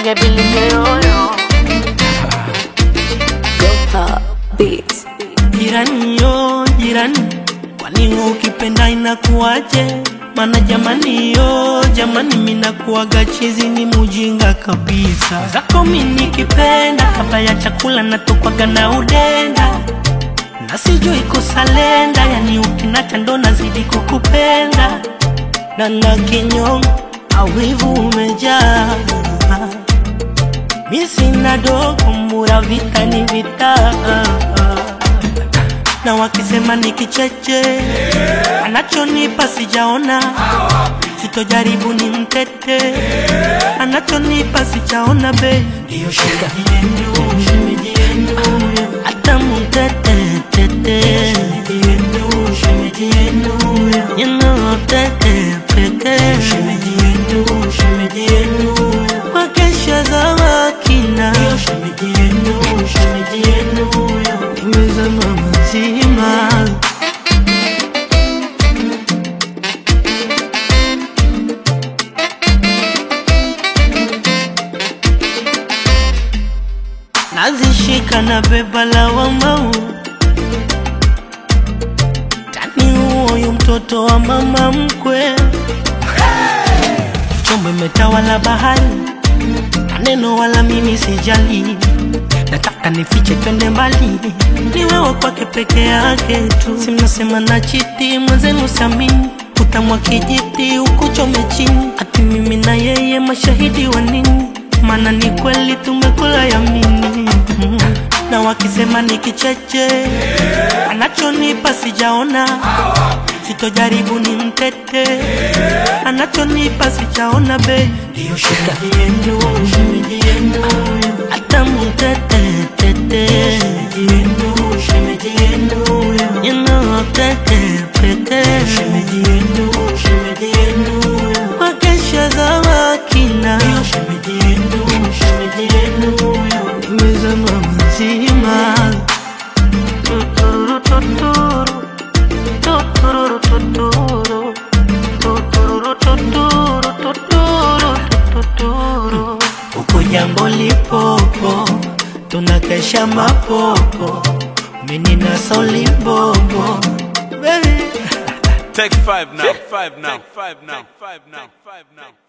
bilinge yoyo. Gopa Beats. Jirani yo, jirani, kwani ukipenda inakuaje? Mana jamani yo, jamani minakuaga chizi ni mujinga kabisa. Zako mimi nikipenda, kabla ya chakula natokwaga na udenda. Na sijui kusalenda, yani ukinacha ndo nazidi kukupenda. Na kinyongo, awivu umejaa. Mi sina dogo, mura vita ni vita. Na wakisema ni kicheche, anachonipa sijaona. Sitojaribu ni mtete, anachonipa sijaona be. Ndiyo shida yenu, shemeji yenu. Ata mtete, tete, shemeji yenu. You know tete, tete, shemeji yenu, shemeji yenu. Wakesha za wakina, shemeji yenu, shemeji yenu. Nimezama mazima. Nazishika na beba lawama. Tani huyo mtoto wa mama mkwe. Chombo imetawala bahari, maneno wala mimi sijali. Nataka nifiche twende mbali, ni wewe kwake peke yake tu. Si mnasema na chiti, mwenzenu samini. Utamwa kijiti, ukuchome chini. Ati mimi na yeye mashahidi wa nini? Mana ni kweli tumekula yamini. Na wakisema ni kicheche, anachonipa sijaona. Sitojaribu ni mtete, anachonipa sijaona be. Ndiyo shida yenu, shemeji yenu. Ata mtete, tete, shemeji yenu, shemeji yenu. You know tete, tete, shemeji yenu, shemeji yenu. Wakesha za wakina, ndiyo shemeji yenu, shemeji yenu. Nimezama mazima. Tuturu, tuturu, tuturu, tuturu, tuturu, tuturu, tuturu, tuturu. Uko jambo lipopo, tunakesha mapopo. Mini na soli bobo, baby. Take 5 now. Take 5 now. Take 5 now. Take 5 now. Take 5 now.